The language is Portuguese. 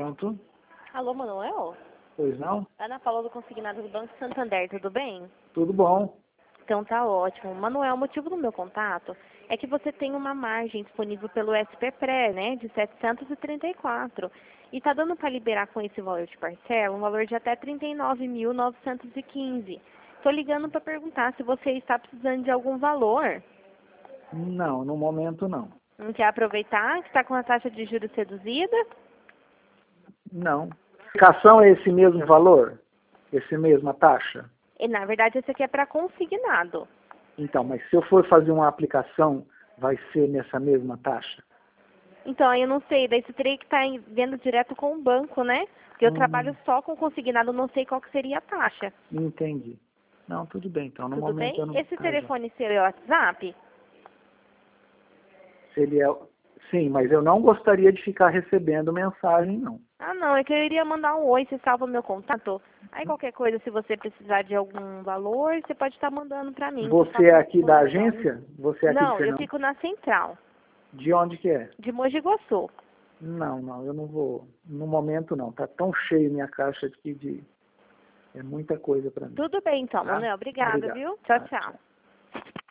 Pronto. Alô, Manuel? Pois não? Ana Paula do Consignado do Banco Santander, tudo bem? Tudo bom. Então tá ótimo. Manuel, o motivo do meu contato é que você tem uma margem disponível pelo SP Pré, né, de 734. E tá dando para liberar com esse valor de parcela um valor de até 39.915. Tô ligando para perguntar se você está precisando de algum valor. Não, no momento não. Não quer aproveitar que está com a taxa de juros reduzida? Não. Aplicação é esse mesmo valor? Esse mesma taxa? E, na verdade, esse aqui é para consignado. Então, mas se eu for fazer uma aplicação, vai ser nessa mesma taxa? Então, aí eu não sei, daí você teria que estar vendo direto com o banco, né? Porque eu trabalho só com consignado, não sei qual que seria a taxa. Entendi. Não, tudo bem, então. No Tudo momento bem? eu não... Esse Tá, já. telefone seu é o WhatsApp? Se ele é... Sim, mas eu não gostaria de ficar recebendo mensagem, não. Ah, não, é que eu iria mandar um oi, você salva meu contato. Aí qualquer coisa, se você precisar de algum valor, você pode estar mandando para mim. Você é aqui da agência? Você é aqui de Não, eu Fernando? fico na central, De onde que é? de Mogi Guaçu. Não, eu não vou. No momento não. Tá tão cheio minha caixa aqui de... É muita coisa para mim. Tudo bem então, Tá? Manuel. Obrigada, Obrigado. viu? Tchau, Tá, tchau. tchau.